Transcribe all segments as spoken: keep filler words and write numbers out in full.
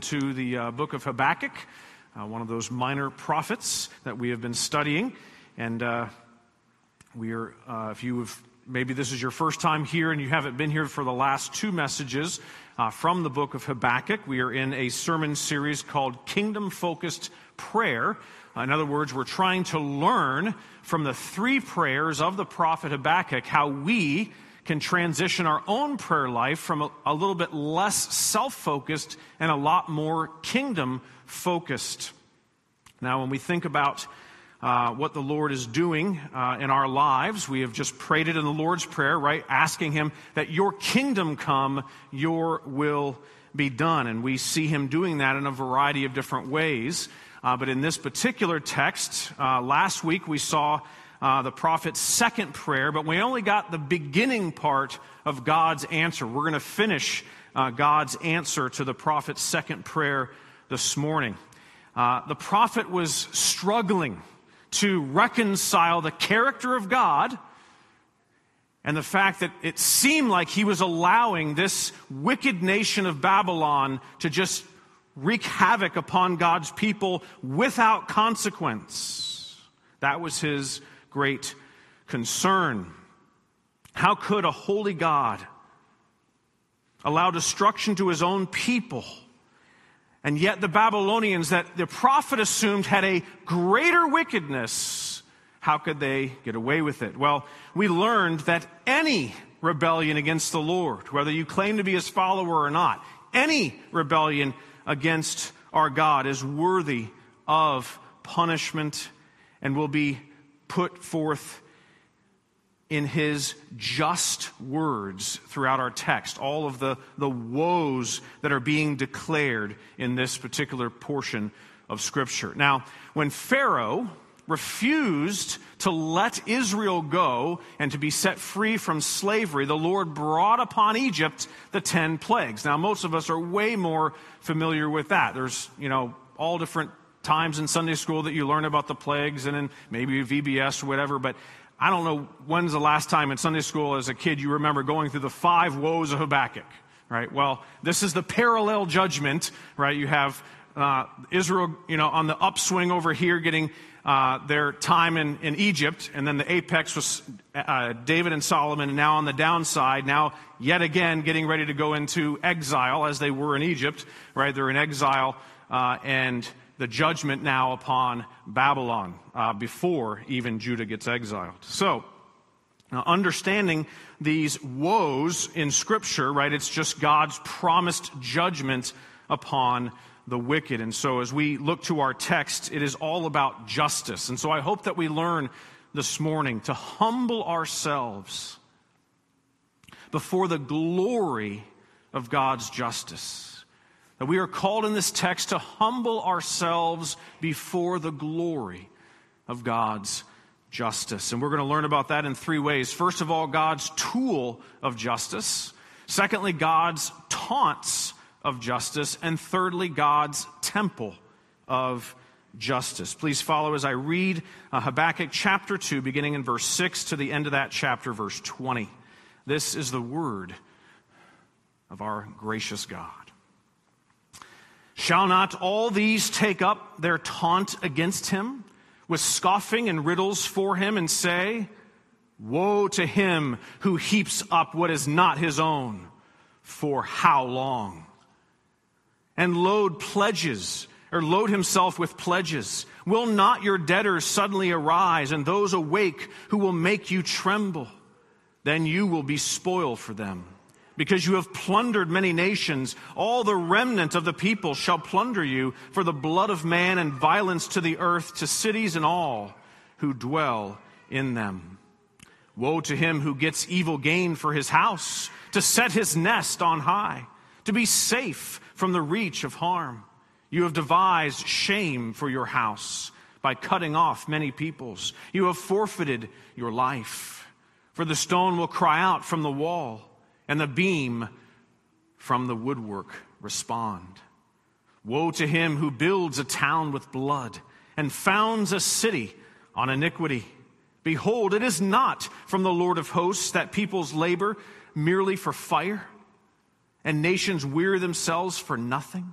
to the uh, book of Habakkuk, uh, one of those minor prophets that we have been studying. And uh, we are, uh, if you have, maybe this is your first time here and you haven't been here for the last two messages uh, from the book of Habakkuk, we are in a sermon series called Kingdom-Focused Prayer. Uh, in other words, we're trying to learn from the three prayers of the prophet Habakkuk how we can transition our own prayer life from a, a little bit less self-focused and a lot more kingdom-focused. Now, when we think about uh, what the Lord is doing uh, in our lives, we have just prayed it in the Lord's Prayer, right? Asking Him that your kingdom come, your will be done. And we see Him doing that in a variety of different ways. Uh, but in this particular text, uh, last week we saw Uh, the prophet's second prayer, but we only got the beginning part of God's answer. We're going to finish uh, God's answer to the prophet's second prayer this morning. Uh, the prophet was struggling to reconcile the character of God and the fact that it seemed like he was allowing this wicked nation of Babylon to just wreak havoc upon God's people without consequence. That was his great concern. How could a holy God allow destruction to his own people? And yet the Babylonians that the prophet assumed had a greater wickedness, how could they get away with it? Well, we learned that any rebellion against the Lord, whether you claim to be his follower or not, any rebellion against our God is worthy of punishment and will be put forth in his just words throughout our text. All of the, the woes that are being declared in this particular portion of Scripture. Now, when Pharaoh refused to let Israel go and to be set free from slavery, the Lord brought upon Egypt the ten plagues. Now, most of us are way more familiar with that. There's, you know, all different times in Sunday school that you learn about the plagues and in maybe V B S or whatever, but I don't know when's the last time in Sunday school as a kid you remember going through the five woes of Habakkuk, right? Well, this is the parallel judgment, right? You have uh, Israel, you know, on the upswing over here getting uh, their time in, in Egypt, and then the apex was uh, David and Solomon, and now on the downside, now yet again getting ready to go into exile as they were in Egypt, right? They're in exile, uh, and the judgment now upon Babylon uh, before even Judah gets exiled. So, now understanding these woes in Scripture, right, it's just God's promised judgment upon the wicked. And so as we look to our text, it is all about justice. And so I hope that we learn this morning to humble ourselves before the glory of God's justice. That we are called in this text to humble ourselves before the glory of God's justice. And we're going to learn about that in three ways. First of all, God's tool of justice. Secondly, God's taunts of justice. And thirdly, God's temple of justice. Please follow as I read uh, Habakkuk chapter two, beginning in verse six to the end of that chapter, verse twenty. This is the word of our gracious God. Shall not all these take up their taunt against him, with scoffing and riddles for him, and say, woe to him who heaps up what is not his own, for how long? And load pledges, or load himself with pledges. Will not your debtors suddenly arise, and those awake who will make you tremble? Then you will be spoil for them. Because you have plundered many nations, all the remnant of the people shall plunder you for the blood of man and violence to the earth, to cities and all who dwell in them. Woe to him who gets evil gain for his house, to set his nest on high, to be safe from the reach of harm. You have devised shame for your house by cutting off many peoples. You have forfeited your life, for the stone will cry out from the wall, and the beam from the woodwork respond. Woe to him who builds a town with blood and founds a city on iniquity. Behold, it is not from the Lord of hosts that peoples labor merely for fire, and nations weary themselves for nothing.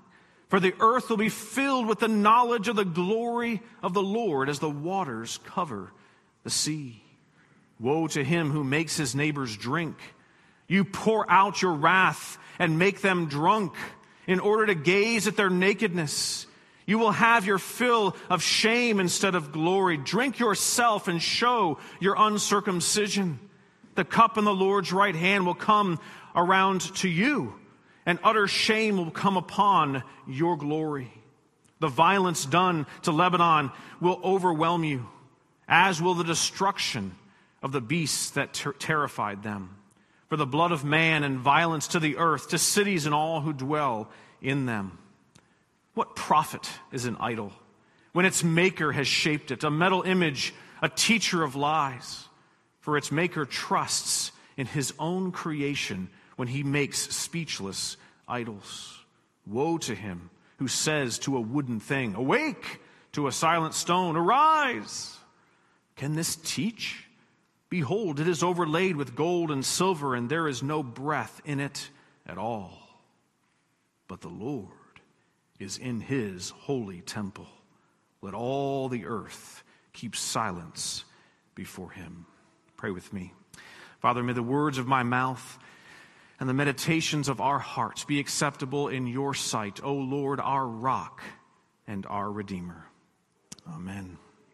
For the earth will be filled with the knowledge of the glory of the Lord as the waters cover the sea. Woe to him who makes his neighbors drink. You pour out your wrath and make them drunk in order to gaze at their nakedness. You will have your fill of shame instead of glory. Drink yourself and show your uncircumcision. The cup in the Lord's right hand will come around to you, and utter shame will come upon your glory. The violence done to Lebanon will overwhelm you, as will the destruction of the beasts that ter- terrified them. For the blood of man and violence to the earth, to cities and all who dwell in them. What profit is an idol when its maker has shaped it, a metal image, a teacher of lies? For its maker trusts in his own creation when he makes speechless idols. Woe to him who says to a wooden thing, awake, to a silent stone, arise. Can this teach? Behold, it is overlaid with gold and silver, and there is no breath in it at all. But the Lord is in his holy temple. Let all the earth keep silence before him. Pray with me. Father, may the words of my mouth and the meditations of our hearts be acceptable in your sight, O Lord, our rock and our Redeemer. Amen.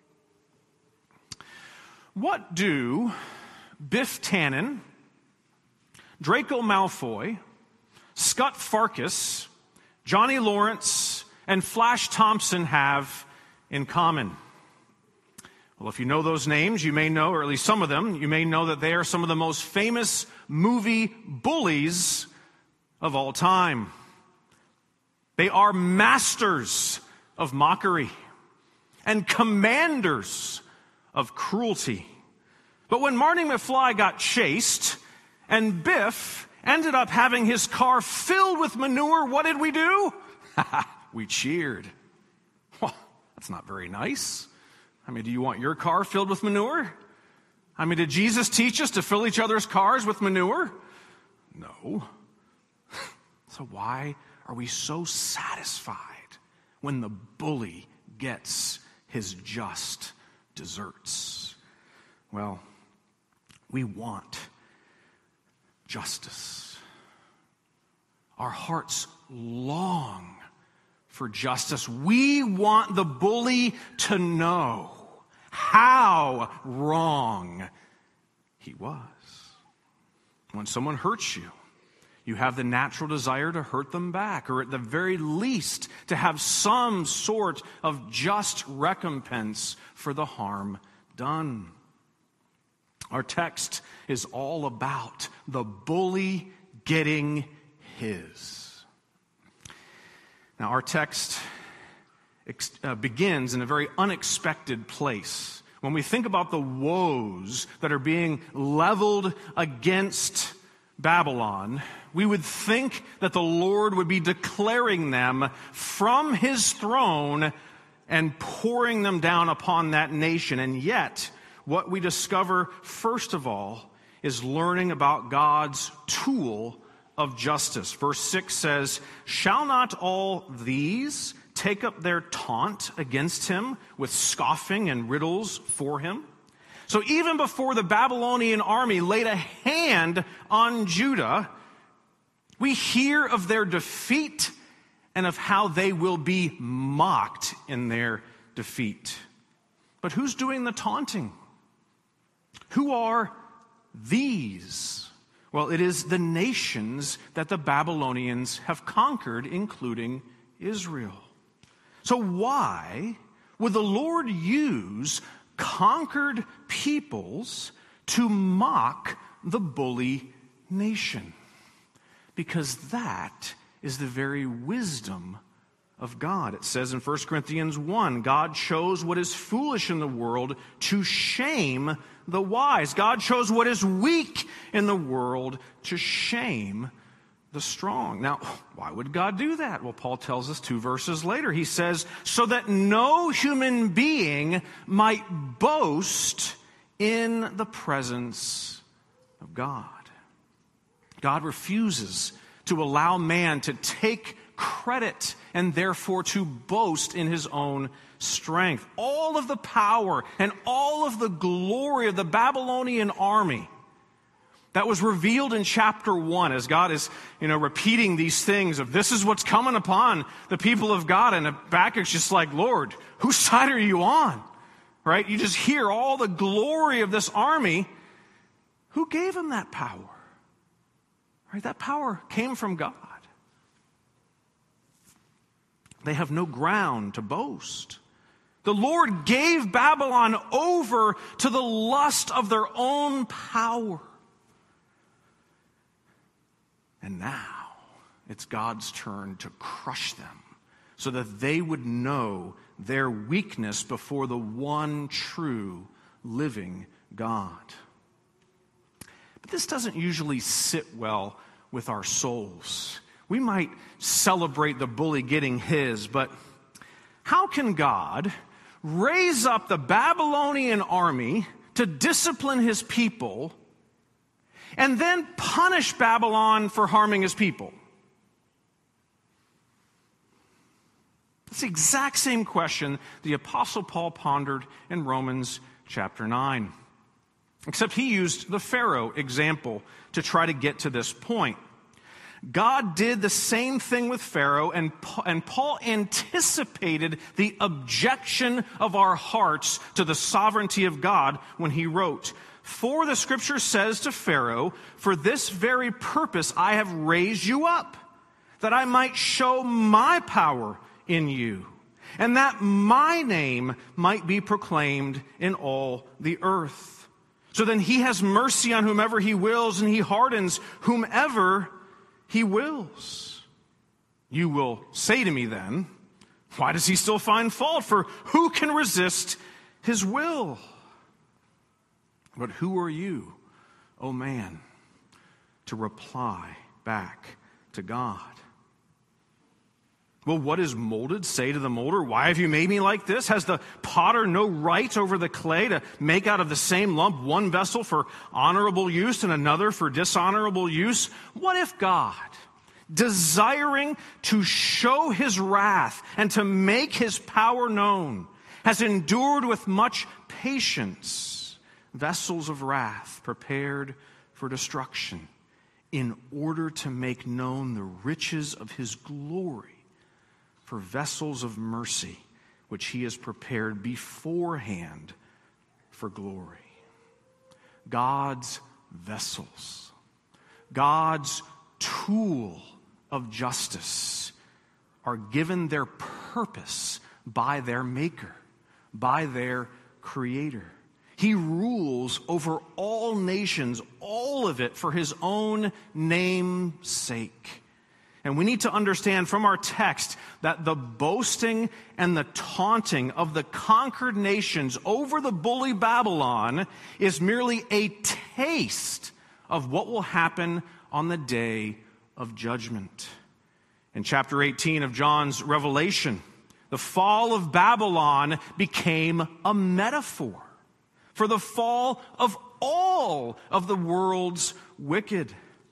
What do Biff Tannen, Draco Malfoy, Scut Farkus, Johnny Lawrence, and Flash Thompson have in common? Well, if you know those names, you may know, or at least some of them, you may know that they are some of the most famous movie bullies of all time. They are masters of mockery and commanders of cruelty. But when Marty McFly got chased and Biff ended up having his car filled with manure, what did we do? We cheered. Well, that's not very nice. I mean, do you want your car filled with manure? I mean, did Jesus teach us to fill each other's cars with manure? No. So why are we so satisfied when the bully gets his just desserts? Well, we want justice. Our hearts long for justice. We want the bully to know how wrong he was. When someone hurts you, you have the natural desire to hurt them back, or at the very least, to have some sort of just recompense for the harm done. Our text is all about the bully getting his. Now, our text uh, begins in a very unexpected place. When we think about the woes that are being leveled against Babylon, we would think that the Lord would be declaring them from his throne and pouring them down upon that nation. And yet, what we discover, first of all, is learning about God's tool of justice. Verse six says, "Shall not all these take up their taunt against him with scoffing and riddles for him?" So even before the Babylonian army laid a hand on Judah, we hear of their defeat and of how they will be mocked in their defeat. But who's doing the taunting? Who are these? Well, it is the nations that the Babylonians have conquered, including Israel. So why would the Lord use conquered peoples to mock the bully nation? Because that is the very wisdom of God. It says in First Corinthians one, God chose what is foolish in the world to shame the wise. God chose what is weak in the world to shame the strong. Now, why would God do that? Well, Paul tells us two verses later. He says, so that no human being might boast in the presence of God. God refuses to allow man to take credit and therefore to boast in his own strength. All of the power and all of the glory of the Babylonian army that was revealed in chapter one, as God is, you know, repeating these things of this is what's coming upon the people of God. And Habakkuk's just like, Lord, whose side are you on? Right? You just hear all the glory of this army. Who gave him that power? Right? That power came from God. They have no ground to boast. The Lord gave Babylon over to the lust of their own power. And now it's God's turn to crush them so that they would know their weakness before the one true living God. But this doesn't usually sit well with our souls. We might celebrate the bully getting his, but how can God raise up the Babylonian army to discipline his people and then punish Babylon for harming his people? It's the exact same question the Apostle Paul pondered in Romans chapter nine. Except he used the Pharaoh example to try to get to this point. God did the same thing with Pharaoh, and, and Paul anticipated the objection of our hearts to the sovereignty of God when he wrote, "For the scripture says to Pharaoh, for this very purpose I have raised you up, that I might show my power in you, and that my name might be proclaimed in all the earth. So then he has mercy on whomever he wills, and he hardens whomever he wills." You will say to me then, why does he still find fault? For who can resist his will? But who are you, O man, to reply back to God? Will what is molded say to the molder, why have you made me like this? Has the potter no right over the clay to make out of the same lump one vessel for honorable use and another for dishonorable use? What if God, desiring to show his wrath and to make his power known, has endured with much patience vessels of wrath prepared for destruction, in order to make known the riches of his glory for vessels of mercy, which he has prepared beforehand for glory? God's vessels, God's tool of justice, are given their purpose by their Maker, by their Creator. He rules over all nations, all of it for his own name's sake. And we need to understand from our text that the boasting and the taunting of the conquered nations over the bully Babylon is merely a taste of what will happen on the day of judgment. In chapter eighteen of John's Revelation, the fall of Babylon became a metaphor for the fall of all of the world's wicked.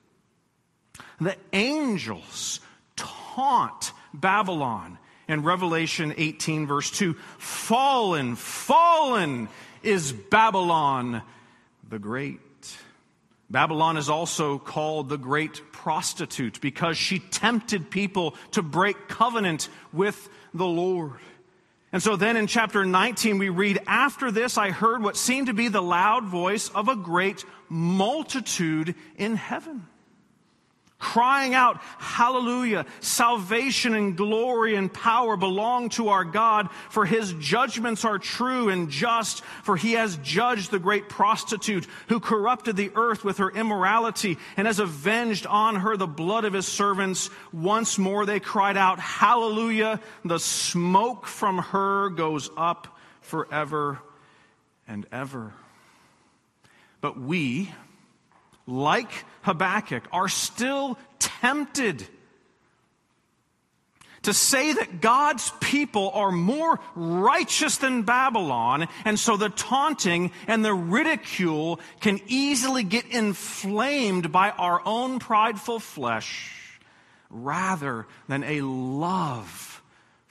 The angels taunt Babylon in Revelation eighteen, verse two. Fallen, fallen is Babylon the Great. Babylon is also called the great prostitute because she tempted people to break covenant with the Lord. And so then in chapter nineteen we read, "After this I heard what seemed to be the loud voice of a great multitude in heaven, crying out, 'Hallelujah! Salvation and glory and power belong to our God, for his judgments are true and just, for he has judged the great prostitute who corrupted the earth with her immorality and has avenged on her the blood of his servants.' Once more they cried out, 'Hallelujah! The smoke from her goes up forever and ever.'" But we, like Habakkuk, are still tempted to say that God's people are more righteous than Babylon, and so the taunting and the ridicule can easily get inflamed by our own prideful flesh, rather than a love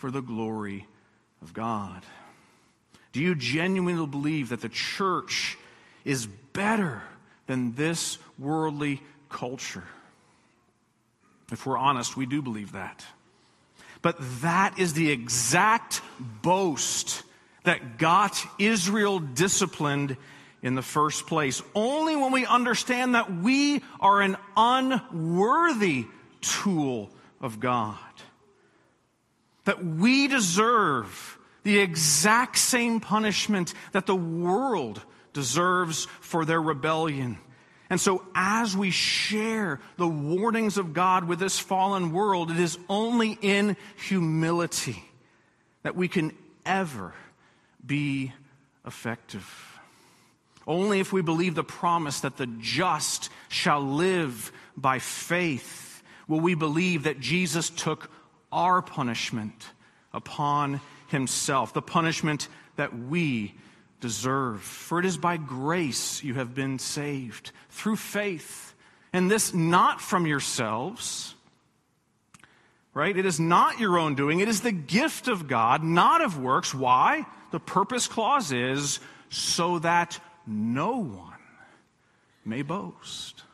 for the glory of God? Do you genuinely believe that the church is better than this worldly culture? If we're honest, we do believe that. But that is the exact boast that got Israel disciplined in the first place. Only when we understand that we are an unworthy tool of God, that we deserve the exact same punishment that the world deserves for their rebellion. And so as we share the warnings of God with this fallen world, it is only in humility that we can ever be effective. Only if we believe the promise that the just shall live by faith will we believe that Jesus took our punishment upon himself, the punishment that we deserve. For it is by grace you have been saved, through faith, and this not from yourselves, right? It is not your own doing. It is the gift of God, not of works. Why? The purpose clause is so that no one may boast.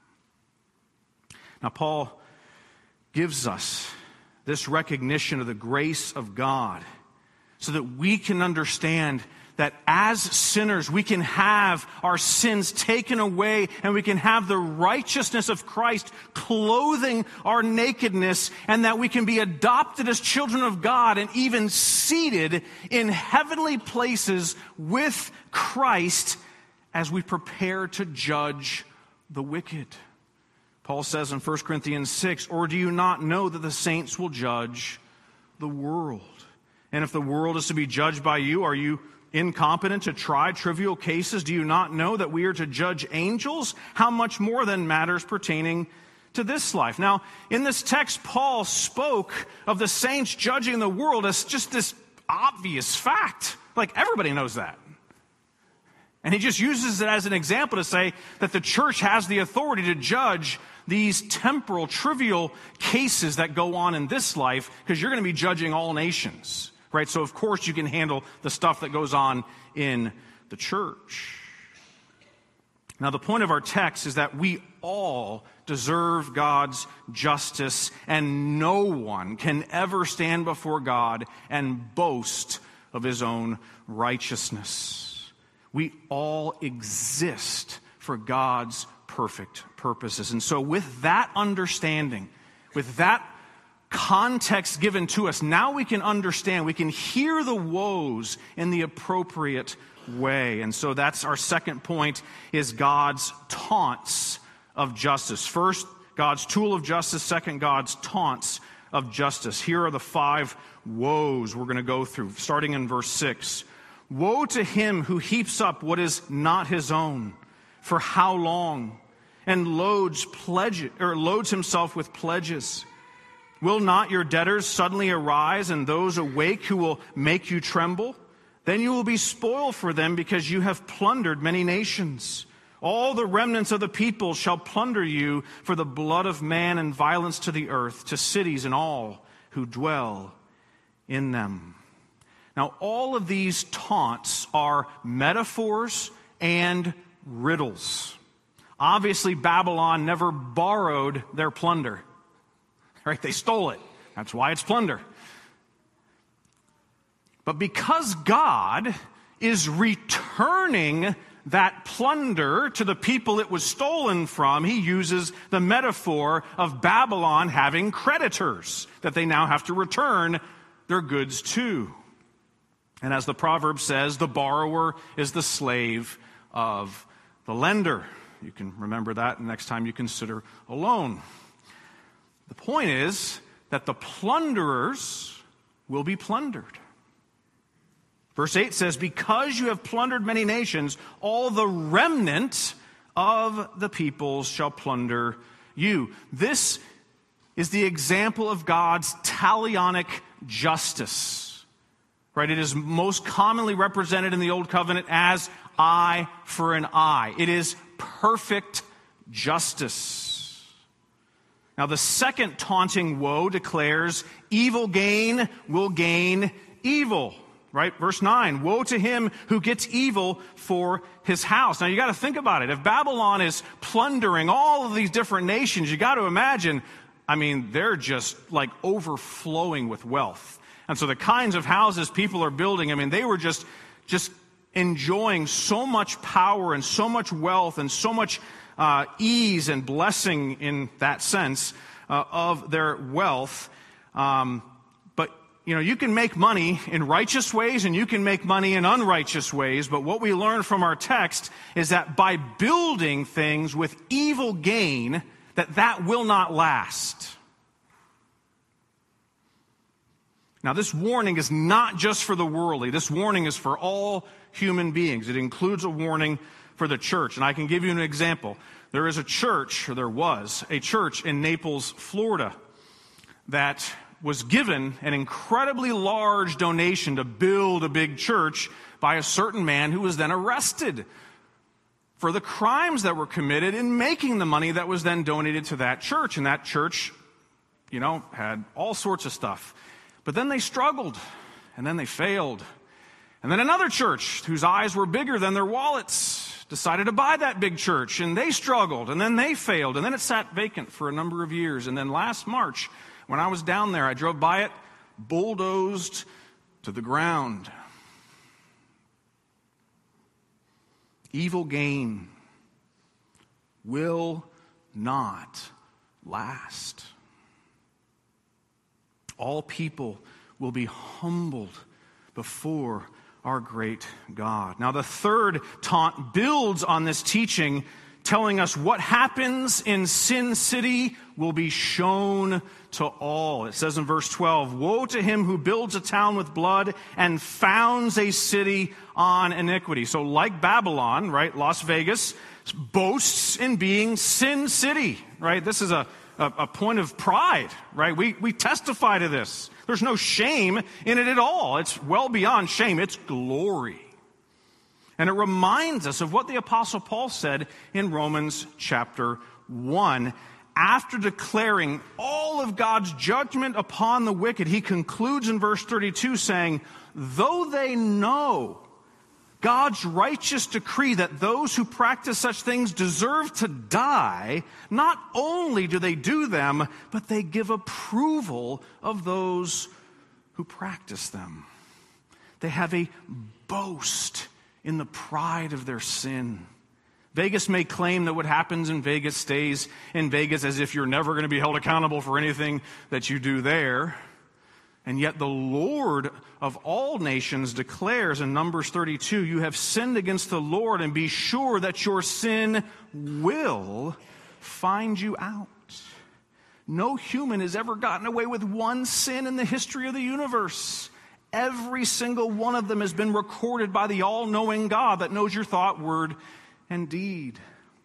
Now, Paul gives us this recognition of the grace of God so that we can understand that as sinners, we can have our sins taken away and we can have the righteousness of Christ clothing our nakedness, and that we can be adopted as children of God and even seated in heavenly places with Christ as we prepare to judge the wicked. Paul says in First Corinthians six, or do you not know that the saints will judge the world? And if the world is to be judged by you, are you incompetent to try trivial cases? Do you not know that we are to judge angels? How much more than matters pertaining to this life? Now, in this text, Paul spoke of the saints judging the world as just this obvious fact. Like, everybody knows that. And he just uses it as an example to say that the church has the authority to judge these temporal, trivial cases that go on in this life, because you're going to be judging all nations. Right, so of course you can handle the stuff that goes on in the church. Now, the point of our text is that we all deserve God's justice, and no one can ever stand before God and boast of his own righteousness. We all exist for God's perfect purposes. And so with that understanding, with that context given to us, now we can understand, we can hear the woes in the appropriate way. And so that's our second point, is God's taunts of justice. First, God's tool of justice. Second, God's taunts of justice. Here are the five woes we're going to go through, starting in verse six. Woe to him who heaps up what is not his own. For how long? And loads pledge, or loads himself with pledges. Will not your debtors suddenly arise, and those awake who will make you tremble? Then you will be spoiled for them, because you have plundered many nations. All the remnants of the people shall plunder you for the blood of man and violence to the earth, to cities and all who dwell in them. Now, all of these taunts are metaphors and riddles. Obviously, Babylon never borrowed their plunder. Right? They stole it. That's why it's plunder. But because God is returning that plunder to the people it was stolen from, he uses the metaphor of Babylon having creditors that they now have to return their goods to. And as the proverb says, the borrower is the slave of the lender. You can remember that next time you consider a loan. The point is that the plunderers will be plundered. Verse eight says, because you have plundered many nations, all the remnant of the peoples shall plunder you. This is the example of God's talionic justice. Right? It is most commonly represented in the Old Covenant as eye for an eye. It is perfect justice. Now, the second taunting woe declares, evil gain will gain evil. Right? Verse nine, woe to him who gets evil for his house. Now, you got to think about it. If Babylon is plundering all of these different nations, you got to imagine, I mean, they're just like overflowing with wealth. And so the kinds of houses people are building, I mean, they were just, just enjoying so much power and so much wealth and so much uh, ease and blessing in that sense uh, of their wealth. Um, but, you know, you can make money in righteous ways and you can make money in unrighteous ways. But what we learn from our text is that by building things with evil gain, that that will not last. Now, this warning is not just for the worldly. This warning is for all human beings. It includes a warning for the church. And I can give you an example. There is a church, or there was a church in Naples, Florida, that was given an incredibly large donation to build a big church by a certain man who was then arrested for the crimes that were committed in making the money that was then donated to that church. And that church, you know, had all sorts of stuff. But then they struggled, and then they failed. And then another church, whose eyes were bigger than their wallets, decided to buy that big church, and they struggled, and then they failed, and then it sat vacant for a number of years. And then last March, when I was down there, I drove by it, bulldozed to the ground. Evil gain will not last. All people will be humbled before our great God. Now, the third taunt builds on this teaching, telling us what happens in Sin City will be shown to all. It says in verse twelve, woe to him who builds a town with blood and founds a city on iniquity. So like Babylon, right, Las Vegas boasts in being Sin City, right? This is a, a, a point of pride, right? We, we testify to this. There's no shame in it at all. It's well beyond shame. It's glory. And it reminds us of what the Apostle Paul said in Romans chapter one. After declaring all of God's judgment upon the wicked, he concludes in verse thirty-two saying, though they know God's righteous decree that those who practice such things deserve to die, not only do they do them, but they give approval of those who practice them. They have a boast in the pride of their sin. Vegas may claim that what happens in Vegas stays in Vegas, as if you're never going to be held accountable for anything that you do there. And yet the Lord of all nations declares in Numbers thirty-two, you have sinned against the Lord, and be sure that your sin will find you out. No human has ever gotten away with one sin in the history of the universe. Every single one of them has been recorded by the all-knowing God that knows your thought, word, and deed.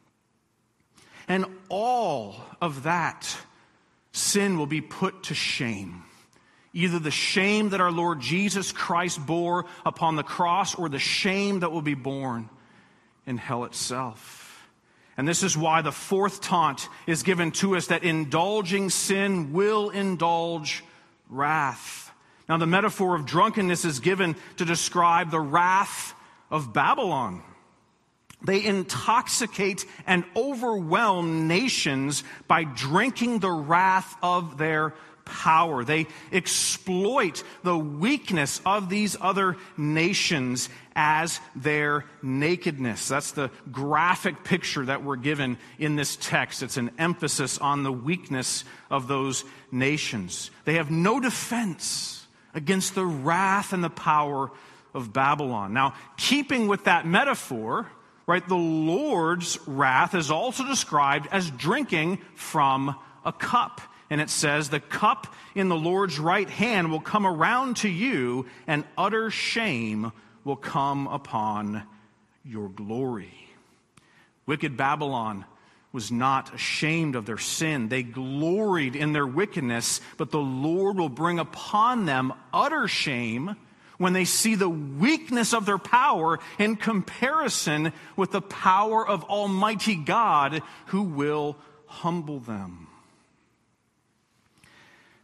And all of that sin will be put to shame. Either the shame that our Lord Jesus Christ bore upon the cross, or the shame that will be borne in hell itself. And this is why the fourth taunt is given to us, that indulging sin will indulge wrath. Now, the metaphor of drunkenness is given to describe the wrath of Babylon. They intoxicate and overwhelm nations by drinking the wrath of their power. They exploit the weakness of these other nations as their nakedness. That's the graphic picture that we're given in this text. It's an emphasis on the weakness of those nations. They have no defense against the wrath and the power of Babylon. Now, keeping with that metaphor, right, the Lord's wrath is also described as drinking from a cup. And it says, the cup in the Lord's right hand will come around to you, and utter shame will come upon your glory. Wicked Babylon was not ashamed of their sin. They gloried in their wickedness, but the Lord will bring upon them utter shame when they see the weakness of their power in comparison with the power of Almighty God, who will humble them.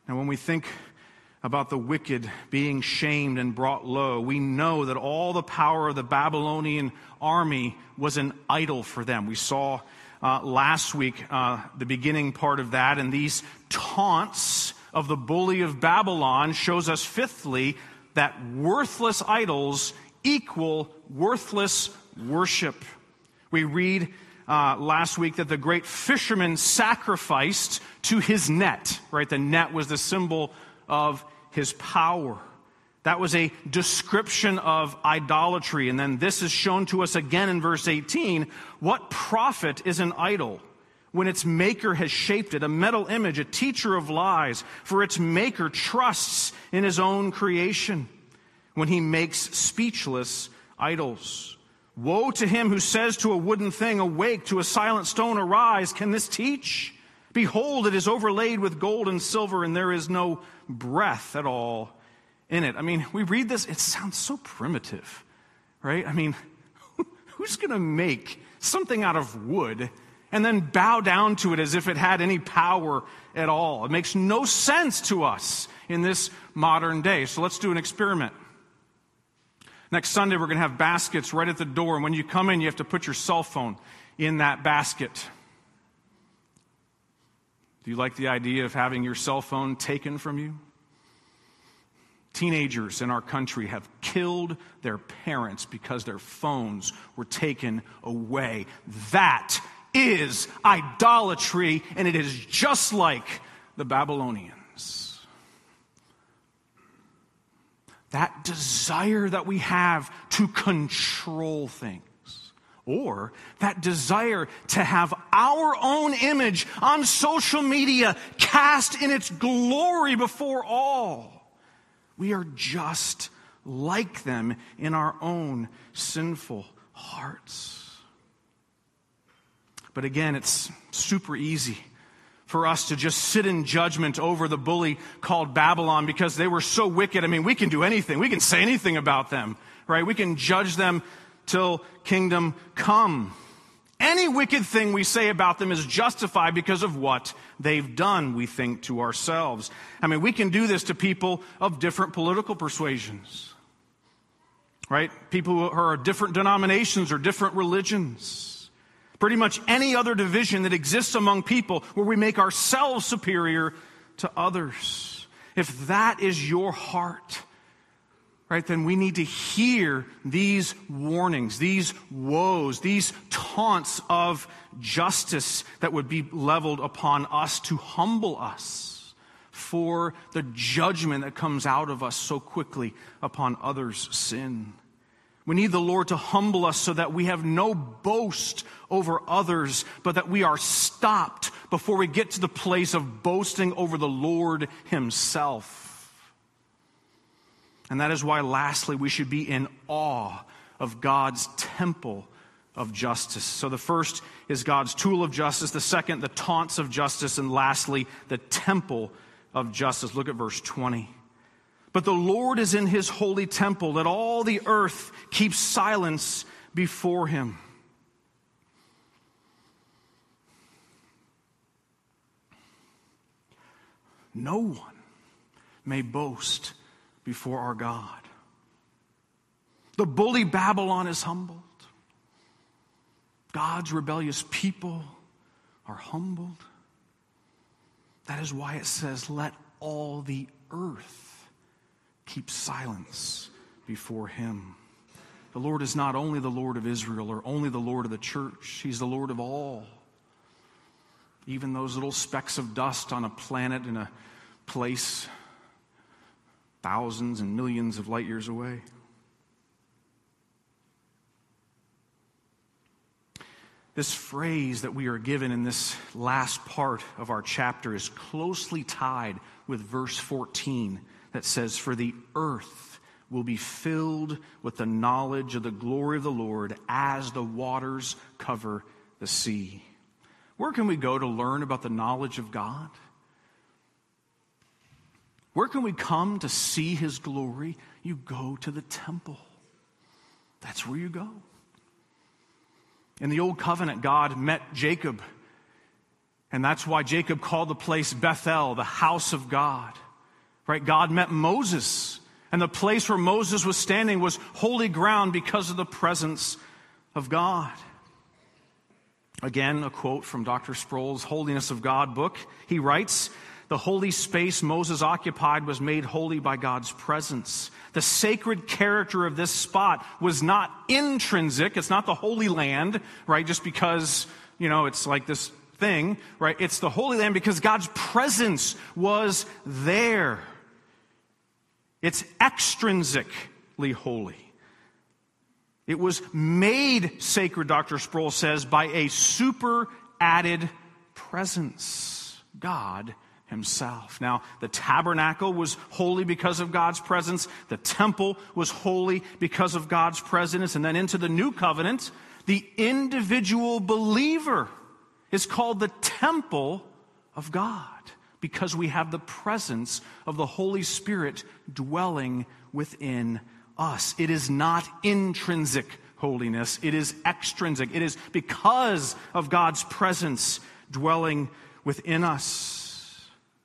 And when we think about the wicked being shamed and brought low, we know that all the power of the Babylonian army was an idol for them. We saw uh, last week uh, the beginning part of that, and these taunts of the bully of Babylon shows us, fifthly, that worthless idols equal worthless worship. We read uh, last week that the great fisherman sacrificed to his net, right? The net was the symbol of his power. That was a description of idolatry. And then this is shown to us again in verse eighteen. What profit is an idol when its maker has shaped it, a metal image, a teacher of lies? For its maker trusts in his own creation when he makes speechless idols. Woe to him who says to a wooden thing, awake, to a silent stone, arise. Can this teach? Behold, it is overlaid with gold and silver, and there is no breath at all in it. I mean, we read this, it sounds so primitive, right? I mean, who's going to make something out of wood and then bow down to it as if it had any power at all? It makes no sense to us in this modern day. So let's do an experiment. Next Sunday, we're going to have baskets right at the door, and when you come in, you have to put your cell phone in that basket. Do you like the idea of having your cell phone taken from you? Teenagers in our country have killed their parents because their phones were taken away. That is idolatry, and it is just like the Babylonians. That desire that we have to control things, or that desire to have our own image on social media cast in its glory before all. We are just like them in our own sinful hearts. But again, it's super easy for us to just sit in judgment over the bully called Babylon because they were so wicked. I mean, we can do anything. We can say anything about them, right? We can judge them till kingdom come. Any wicked thing we say about them is justified because of what they've done, we think to ourselves. I mean, we can do this to people of different political persuasions, right? People who are different denominations or different religions. Pretty much any other division that exists among people where we make ourselves superior to others. If that is your heart, right, then we need to hear these warnings, these woes, these taunts of justice that would be leveled upon us to humble us for the judgment that comes out of us so quickly upon others' sin. We need the Lord to humble us so that we have no boast over others, but that we are stopped before we get to the place of boasting over the Lord Himself. And that is why, lastly, we should be in awe of God's temple of justice. So the first is God's tool of justice. The second, the taunts of justice. And lastly, the temple of justice. Look at verse twenty. But the Lord is in His holy temple. Let all the earth keep silence before Him. No one may boast before our God. The bully Babylon is humbled. God's rebellious people are humbled. That is why it says, let all the earth keep silence before Him. The Lord is not only the Lord of Israel or only the Lord of the church. He's the Lord of all. Even those little specks of dust on a planet in a place thousands and millions of light years away. This phrase that we are given in this last part of our chapter is closely tied with verse fourteen that says, for the earth will be filled with the knowledge of the glory of the Lord as the waters cover the sea. Where can we go to learn about the knowledge of God? Where can we come to see His glory? You go to the temple. That's where you go. In the Old Covenant, God met Jacob And that's why Jacob called the place Bethel, the house of God. Right? God met Moses, and the place where Moses was standing was holy ground because of the presence of God. Again, a quote from Doctor Sproul's Holiness of God book. He writes, "The holy space Moses occupied was made holy by God's presence. The sacred character of this spot was not intrinsic. It's not the Holy Land, right? Just because, you know, it's like this thing, right? It's the Holy Land because God's presence was there. It's extrinsically holy. It was made sacred," Doctor Sproul says, "by a super added presence, God himself." Now, the tabernacle was holy because of God's presence. The temple was holy because of God's presence. And then into the new covenant, the individual believer is called the temple of God because we have the presence of the Holy Spirit dwelling within us. It is not intrinsic holiness. It is extrinsic. It is because of God's presence dwelling within us.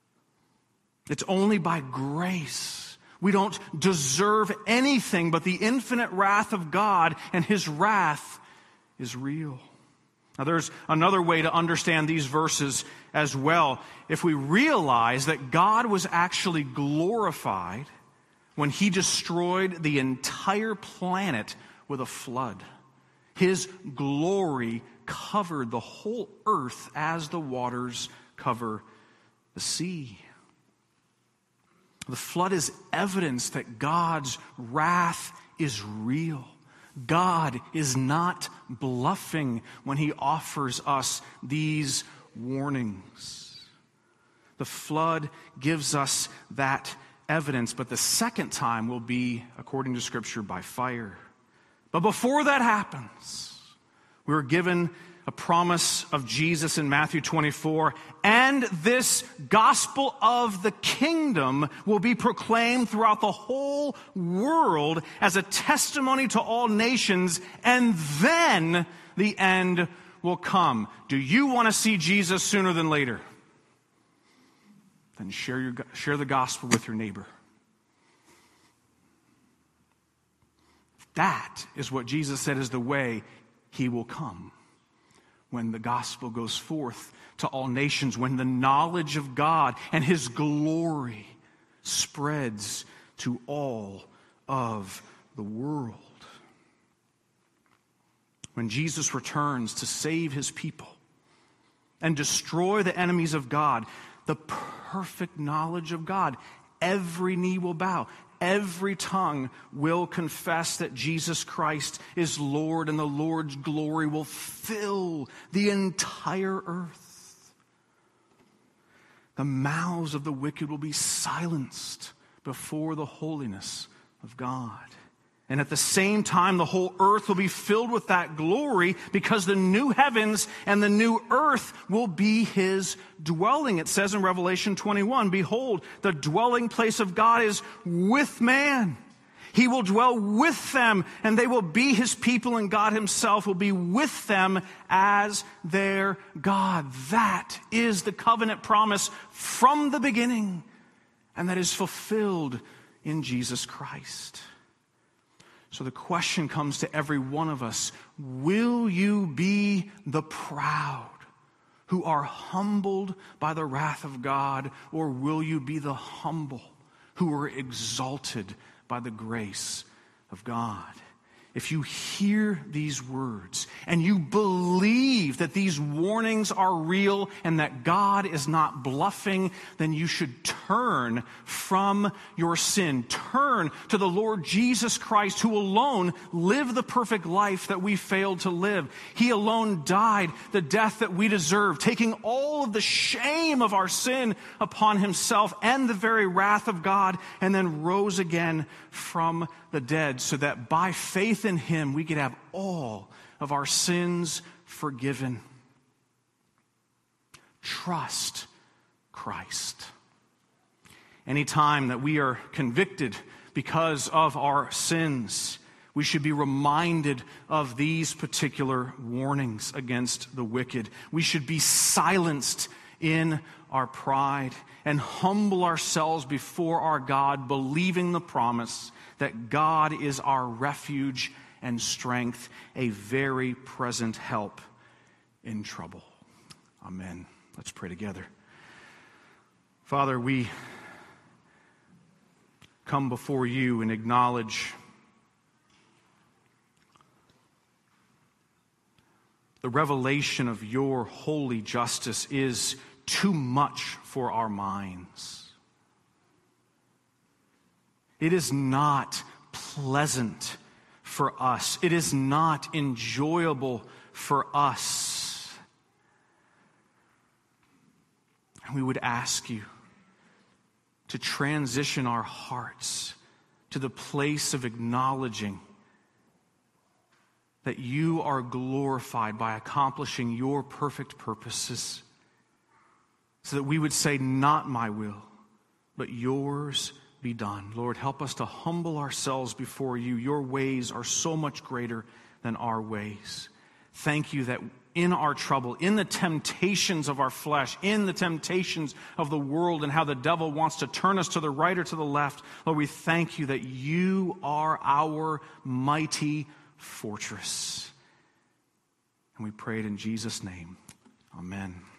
It's only by grace. We don't deserve anything but the infinite wrath of God, and his wrath is real. Now, there's another way to understand these verses as well. If we realize that God was actually glorified when he destroyed the entire planet with a flood. His glory covered the whole earth as the waters cover the sea. The flood is evidence that God's wrath is real. God is not bluffing when he offers us these warnings. The flood gives us that evidence, but the second time will be, according to Scripture, by fire. But before that happens, we are given a promise of Jesus in Matthew twenty-four, and this gospel of the kingdom will be proclaimed throughout the whole world as a testimony to all nations, and then the end will come. Do you want to see Jesus sooner than later? Then share your share the gospel with your neighbor. That is what Jesus said is the way he will come. When the gospel goes forth to all nations, when the knowledge of God and his glory spreads to all of the world. When Jesus returns to save his people and destroy the enemies of God, the perfect knowledge of God, every knee will bow. Every tongue will confess that Jesus Christ is Lord, and the Lord's glory will fill the entire earth. The mouths of the wicked will be silenced before the holiness of God. And at the same time, the whole earth will be filled with that glory because the new heavens and the new earth will be his dwelling. It says in Revelation twenty-one, "Behold, the dwelling place of God is with man. He will dwell with them, and they will be his people, and God himself will be with them as their God." That is the covenant promise from the beginning, and that is fulfilled in Jesus Christ. So the question comes to every one of us: will you be the proud who are humbled by the wrath of God, or will you be the humble who are exalted by the grace of God? If you hear these words and you believe that these warnings are real and that God is not bluffing, then you should turn from your sin. Turn to the Lord Jesus Christ, who alone lived the perfect life that we failed to live. He alone died the death that we deserve, taking all of the shame of our sin upon himself and the very wrath of God, and then rose again from the dead, so that by faith in him we could have all of our sins forgiven. Trust Christ. Anytime that we are convicted because of our sins, We should be reminded of these particular warnings against the wicked. We should be silenced in our pride and humble ourselves before our God, believing the promise that God is our refuge and strength, a very present help in trouble. Amen. Let's pray together. Father, we come before you and acknowledge the revelation of your holy justice is too much for our minds. It is not pleasant for us. It is not enjoyable for us. And we would ask you to transition our hearts to the place of acknowledging that you are glorified by accomplishing your perfect purposes, so that we would say, not my will, but yours be done. Lord, help us to humble ourselves before you. Your ways are so much greater than our ways. Thank you that in our trouble, in the temptations of our flesh, in the temptations of the world and how the devil wants to turn us to the right or to the left, Lord, we thank you that you are our mighty fortress. And we pray it in Jesus' name. Amen.